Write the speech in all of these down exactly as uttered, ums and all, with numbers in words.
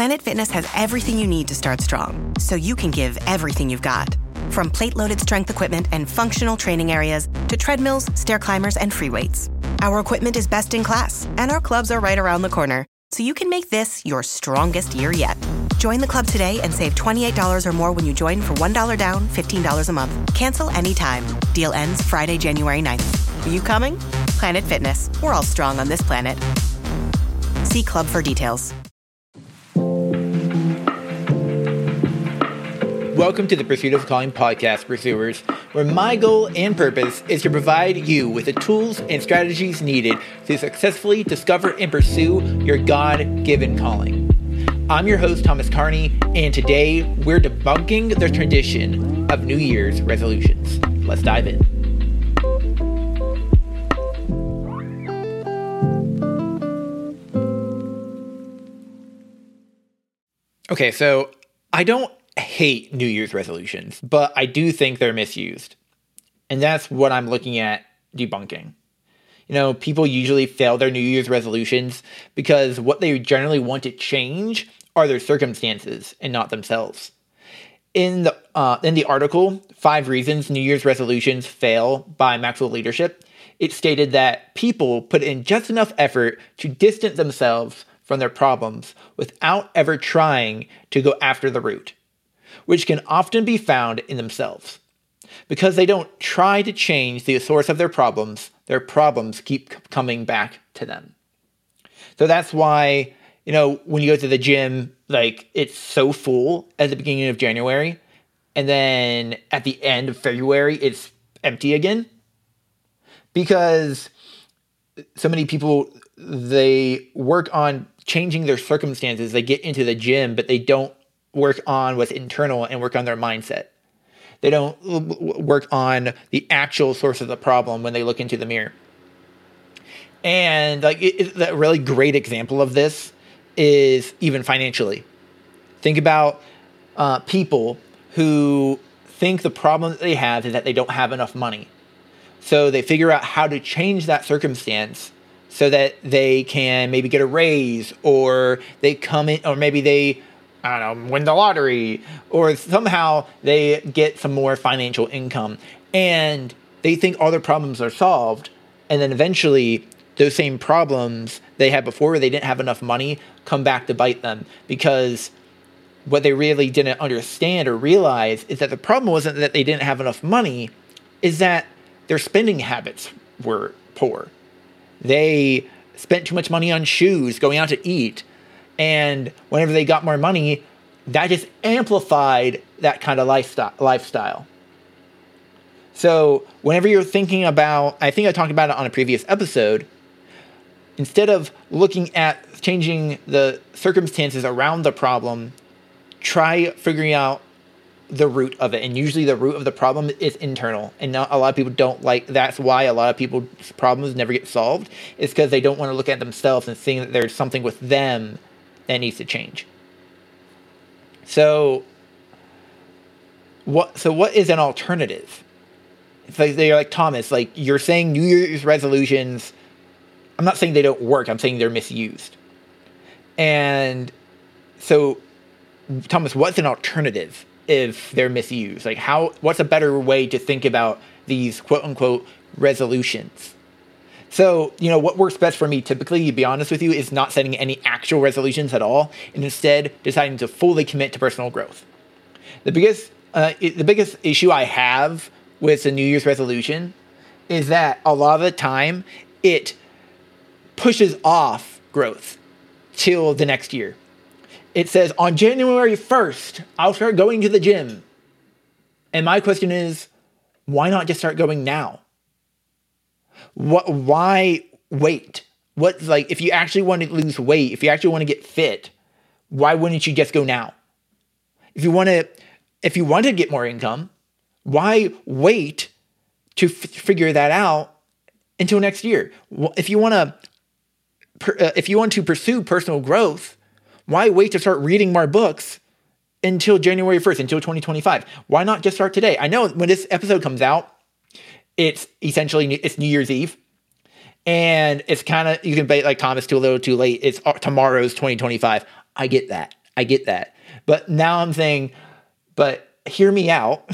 Planet Fitness has everything you need to start strong, so you can give everything you've got. From plate-loaded strength equipment and functional training areas to treadmills, stair climbers, and free weights. Our equipment is best in class, and our clubs are right around the corner, so you can make this your strongest year yet. Join the club today and save twenty-eight dollars or more when you join for one dollar down, fifteen dollars a month. Cancel anytime. Deal ends Friday, January ninth. Are you coming? Planet Fitness. We're all strong on this planet. See club for details. Welcome to the Pursuit of Calling podcast, pursuers, where my goal and purpose is to provide you with the tools and strategies needed to successfully discover and pursue your God-given calling. I'm your host, Thomas Carney, and today we're debunking the tradition of New Year's resolutions. Let's dive in. Okay, so I don't hate New Year's resolutions, but I do think they're misused. And that's what I'm looking at debunking. You know, people usually fail their New Year's resolutions because what they generally want to change are their circumstances and not themselves. In the uh, in the article, Five Reasons New Year's Resolutions Fail by Maxwell Leadership, it stated that people put in just enough effort to distance themselves from their problems without ever trying to go after the root, which can often be found in themselves. Because they don't try to change the source of their problems, their problems keep coming back to them. So that's why, you know, when you go to the gym, like, it's so full at the beginning of January, and then at the end of February, it's empty again. Because so many people, they work on changing their circumstances. They get into the gym, but they don't work on what's internal and work on their mindset. They don't work on the actual source of the problem when they look into the mirror. And like it, it, a really great example of this is even financially. Think about uh, people who think the problem that they have is that they don't have enough money. So they figure out how to change that circumstance so that they can maybe get a raise, or they come in, or maybe they, I don't know, win the lottery, or somehow they get some more financial income, and they think all their problems are solved. And then eventually those same problems they had before, where they didn't have enough money, come back to bite them, because what they really didn't understand or realize is that the problem wasn't that they didn't have enough money, is that their spending habits were poor. They spent too much money on shoes, going out to eat. And whenever they got more money, that just amplified that kind of lifestyle. So whenever you're thinking about, I think I talked about it on a previous episode, instead of looking at changing the circumstances around the problem, try figuring out the root of it. And usually the root of the problem is internal. And not, a lot of people don't like, that's why a lot of people's problems never get solved. It's because they don't want to look at themselves and see that there's something with them that needs to change. So what so what is an alternative? It's like they're like, Thomas, like, you're saying New Year's resolutions, I'm not saying they don't work, I'm saying they're misused. And so, Thomas, what's an alternative if they're misused? Like, how what's a better way to think about these quote unquote resolutions? So, you know, what works best for me typically, to be honest with you, is not setting any actual resolutions at all, and instead deciding to fully commit to personal growth. The biggest, uh, it, the biggest issue I have with the New Year's resolution is that a lot of the time it pushes off growth till the next year. It says, on January first, I'll start going to the gym. And my question is, why not just start going now? What? Why wait? What, like, if you actually want to lose weight, if you actually want to get fit, why wouldn't you just go now? If you want to, if you want to get more income, why wait to f- figure that out until next year? If you want to, per, uh, if you want to pursue personal growth, why wait to start reading more books until January first, until twenty twenty-five? Why not just start today? I know when this episode comes out, it's essentially, it's New Year's Eve. And it's kind of, you can be like, Thomas, too little too late. It's tomorrow's twenty twenty-five. I get that. I get that. But now I'm saying, but hear me out.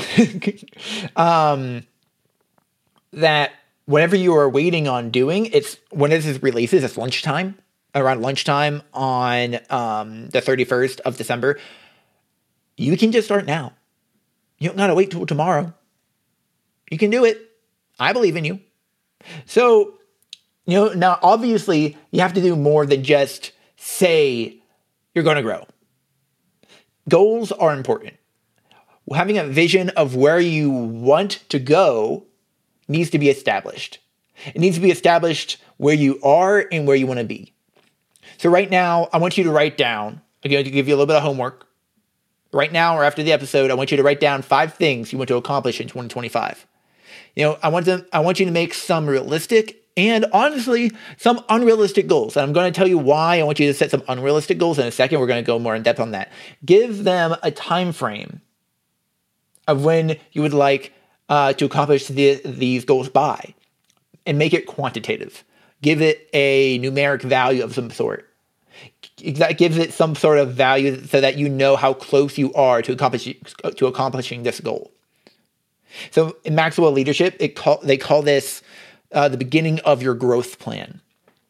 um, that whenever you are waiting on doing, it's when this is releases, it's lunchtime, around lunchtime on um, the thirty-first of December. You can just start now. You don't gotta wait till tomorrow. You can do it. I believe in you. So, you know, now obviously you have to do more than just say you're going to grow. Goals are important. Having a vision of where you want to go needs to be established. It needs to be established where you are and where you want to be. So right now, I want you to write down, I'm going to give you a little bit of homework. Right now or after the episode, I want you to write down five things you want to accomplish in twenty twenty-five. You know, I want to, I want you to make some realistic and honestly, some unrealistic goals. And I'm going to tell you why I want you to set some unrealistic goals in a second. We're going to go more in depth on that. Give them a time frame of when you would like uh, to accomplish the, these goals by, and make it quantitative. Give it a numeric value of some sort. That gives it some sort of value so that you know how close you are to accomplish, to accomplishing this goal. So in Maxwell Leadership, it call, they call this uh, the beginning of your growth plan.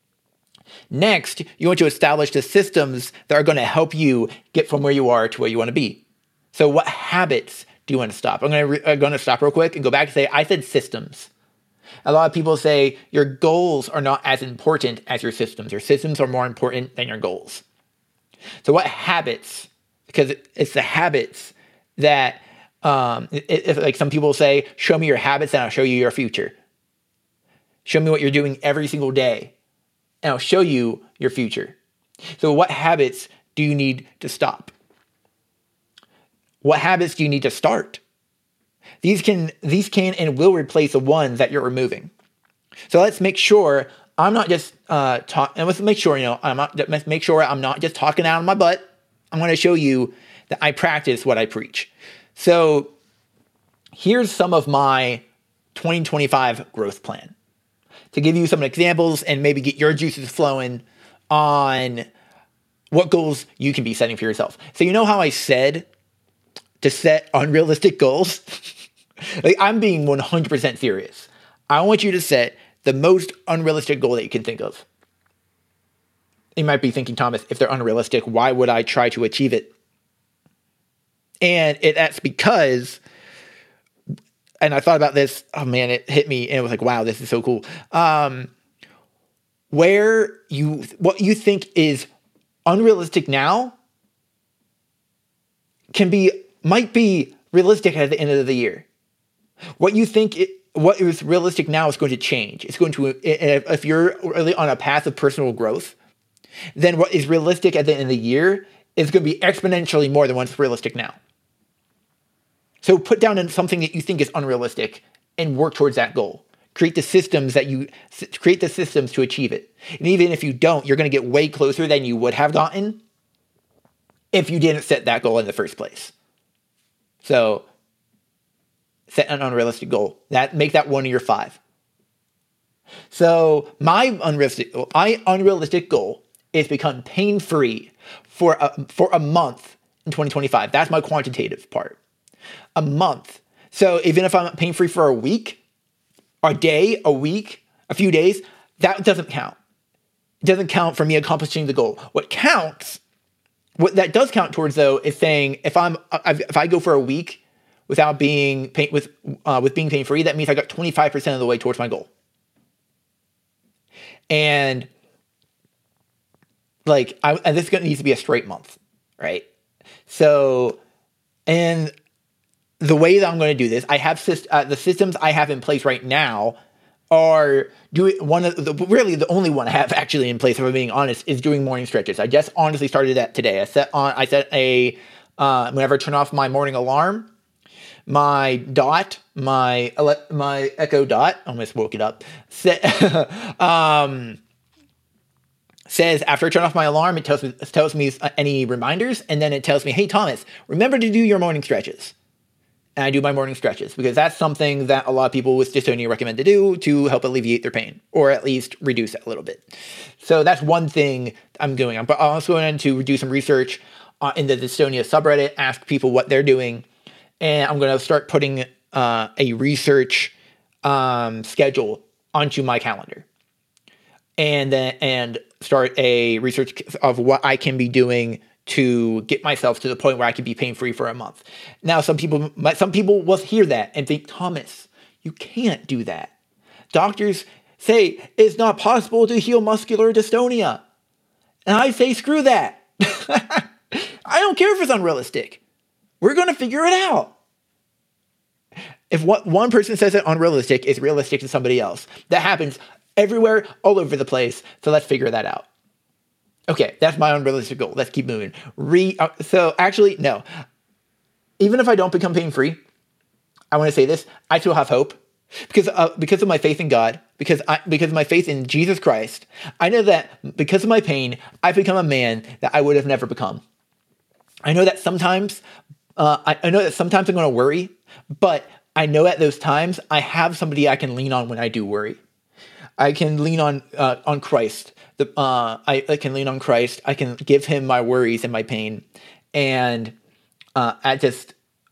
Next, you want to establish the systems that are going to help you get from where you are to where you want to be. So what habits do you want to stop? I'm going to, re- I'm going to stop real quick and go back and say, I said systems. A lot of people say your goals are not as important as your systems. Your systems are more important than your goals. So what habits? Because it's the habits that, um, if like some people say, show me your habits and I'll show you your future. Show me what you're doing every single day and I'll show you your future. So what habits do you need to stop? What habits do you need to start? These can these can and will replace the ones that you're removing. So let's make sure I'm not just uh talk and let's make sure, you know, I'm not let's make sure I'm not just talking out of my butt. I'm going to show you that I practice what I preach. So here's some of my twenty twenty-five growth plan to give you some examples and maybe get your juices flowing on what goals you can be setting for yourself. So you know how I said to set unrealistic goals? Like, I'm being one hundred percent serious. I want you to set the most unrealistic goal that you can think of. You might be thinking, Thomas, if they're unrealistic, why would I try to achieve it? And it, that's because, and I thought about this, oh man, it hit me and it was like, wow, this is so cool. Um, where you, what you think is unrealistic now can be, might be realistic at the end of the year. What you think, it, what is realistic now is going to change. It's going to, if you're really on a path of personal growth, then what is realistic at the end of the year is going to be exponentially more than what's realistic now. So put down something that you think is unrealistic and work towards that goal. Create the systems that you, create the systems to achieve it. And even if you don't, you're going to get way closer than you would have gotten if you didn't set that goal in the first place. So set an unrealistic goal. That make that one of your five. So my unrealistic, my unrealistic goal is become pain-free for a, for a month in twenty twenty-five. That's my quantitative part. A month. So even if I'm pain-free for a week, a day, a week, a few days, that doesn't count. It doesn't count for me accomplishing the goal. What counts, what that does count towards though, is saying if I'm if I go for a week without being pain, with uh, with being pain-free, that means I got twenty-five percent of the way towards my goal. And like, I, and this needs to be a straight month, right? So, and the way that I'm going to do this, I have syst- uh, the systems I have in place right now are doing one of the, really the only one I have actually in place, if I'm being honest, is doing morning stretches. I just honestly started that today. I set on, I set a, uh, whenever I turn off my morning alarm, my dot, my, my Echo Dot, I almost woke it up, set, um, says after I turn off my alarm, it tells me, it tells me any reminders, and then it tells me, hey, Thomas, remember to do your morning stretches. And I do my morning stretches because that's something that a lot of people with dystonia recommend to do to help alleviate their pain, or at least reduce it a little bit. So that's one thing I'm doing. I'm also going to do some research uh, in the Dystonia subreddit, ask people what they're doing. And I'm going to start putting uh, a research um, schedule onto my calendar. And then and start a research of what I can be doing to get myself to the point where I can be pain-free for a month. Now, some people some people will hear that and think, Thomas, you can't do that. Doctors say it's not possible to heal muscular dystonia. And I say, screw that. I don't care if it's unrealistic. We're going to figure it out. If what one person says it's unrealistic, it's realistic to somebody else. That happens everywhere, all over the place. So let's figure that out. Okay, that's my unrealistic goal. Let's keep moving. Re- uh, so actually, no. Even if I don't become pain-free, I want to say this, I still have hope. Because uh, because of my faith in God, because I because of my faith in Jesus Christ, I know that because of my pain, I've become a man that I would have never become. I know that sometimes, uh, I, I know that sometimes I'm going to worry, but I know at those times I have somebody I can lean on when I do worry. I can lean on uh, on Christ. The, uh, I, I can lean on Christ. I can give him my worries and my pain, and uh, I just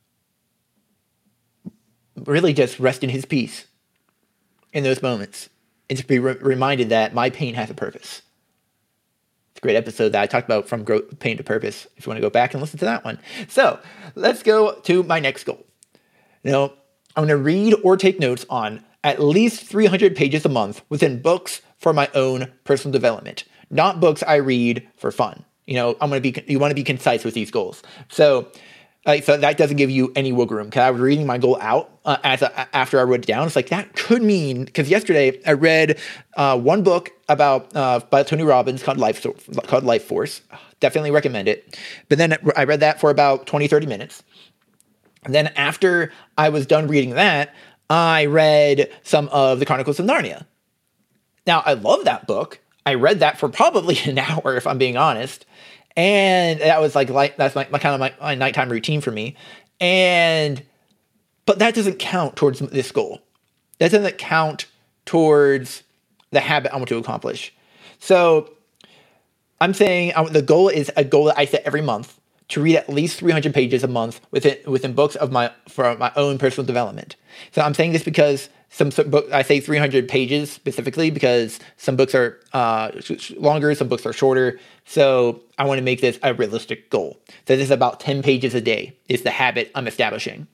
really just rest in his peace in those moments, and to be re- reminded that my pain has a purpose. It's a great episode that I talked about From Growth, Pain to Purpose, if you want to go back and listen to that one. So let's go to my next goal. Now, I'm going to read or take notes on at least three hundred pages a month within books for my own personal development, not books I read for fun. You know, I'm going to be, you want to be concise with these goals. So, uh, so that doesn't give you any wiggle room. Cause I was reading my goal out uh, as a, after I wrote it down. It's like, that could mean, because yesterday I read uh, one book about, uh, by Tony Robbins called Life, called Life Force. Definitely recommend it. But then I read that for about twenty, thirty minutes. And then after I was done reading that, I read some of the Chronicles of Narnia. Now, I love that book. I read that for probably an hour, if I'm being honest. And that was like, like that's my, my kind of my, my nighttime routine for me. And, but that doesn't count towards this goal. That doesn't count towards the habit I want to accomplish. So I'm saying I, the goal is a goal that I set every month to read at least three hundred pages a month within within books of my for my own personal development. So I'm saying this because some, some book I say three hundred pages specifically because some books are uh, longer, some books are shorter. So I want to make this a realistic goal. So this is about ten pages a day is the habit I'm establishing,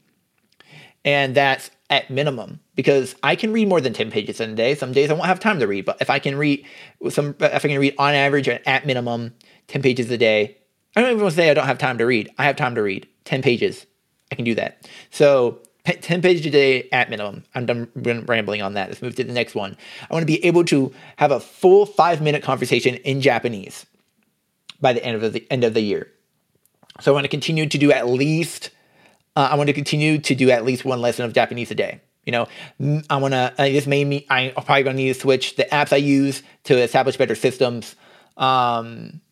and that's at minimum because I can read more than ten pages in a day. Some days I won't have time to read, but if I can read some, if I can read on average at minimum ten pages a day. I don't even want to say I don't have time to read. I have time to read. ten pages. I can do that. So ten pages a day at minimum. I'm done rambling on that. Let's move to the next one. I want to be able to have a full five-minute conversation in Japanese by the end of the end of the year. So I want to continue to do at least, uh, I want to continue to do at least one lesson of Japanese a day. You know, I want to, uh, this made me, I'm probably going to need to switch the apps I use to establish better systems. Um...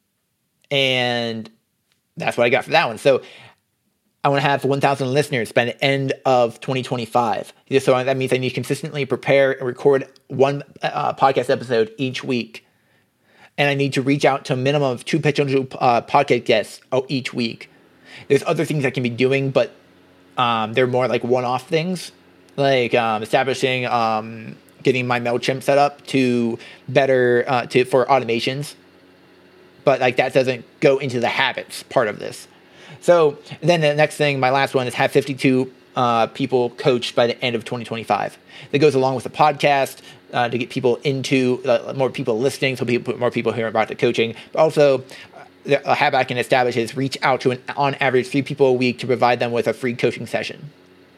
And that's what I got for that one. So I want to have one thousand listeners by the end of twenty twenty-five. So that means I need to consistently prepare and record one uh, podcast episode each week. And I need to reach out to a minimum of two potential uh, podcast guests each week. There's other things I can be doing, but um, they're more like one-off things. Like um, establishing, um, getting my MailChimp set up to better, uh, to for automations. But like that doesn't go into the habits part of this. So then the next thing, my last one is have fifty-two uh, people coached by the end of twenty twenty-five. That goes along with the podcast uh, to get people into uh, more people listening, so people, more people hear about the coaching. But also, uh, a habit I can establish is reach out to an on average three people a week to provide them with a free coaching session.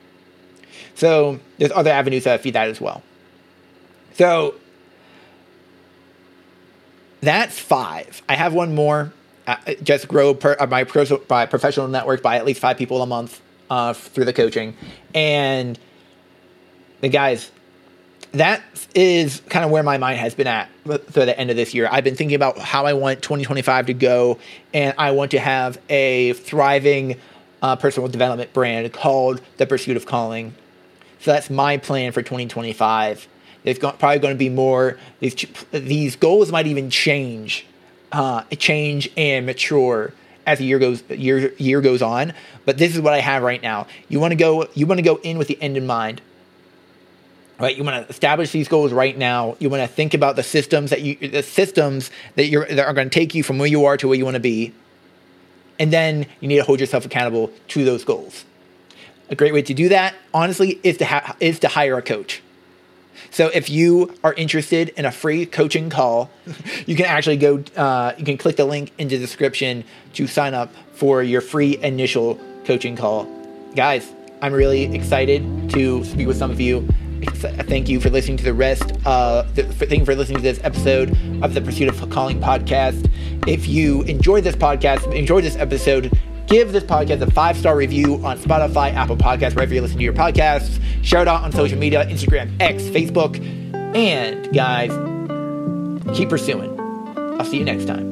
So there's other avenues that feed that as well. So that's five. I have one more. Uh, just grow per, uh, my, pro, my professional network by at least five people a month uh, through the coaching. And the guys, that is kind of where my mind has been at through the end of this year. I've been thinking about how I want twenty twenty-five to go, and I want to have a thriving uh, personal development brand called The Pursuit of Calling. So that's my plan for twenty twenty-five. There's probably going to be more. These these goals might even change, uh, change and mature as the year goes year year goes on. But this is what I have right now. You want to go you want to go in with the end in mind. Right? You want to establish these goals right now. You want to think about the systems that you the systems that you're that are going to take you from where you are to where you want to be. And then you need to hold yourself accountable to those goals. A great way to do that, honestly, is to ha- is to hire a coach. So if you are interested in a free coaching call, you can actually go, uh, you can click the link in the description to sign up for your free initial coaching call. Guys, I'm really excited to speak with some of you. Thank you for listening to the rest. Uh, th- thank you for listening to this episode of the Pursuit of Calling podcast. If you enjoyed this podcast, enjoyed this episode, give this podcast a five-star review on Spotify, Apple Podcasts, wherever you listen to your podcasts. Share it out on social media, Instagram, X, Facebook. And guys, keep pursuing. I'll see you next time.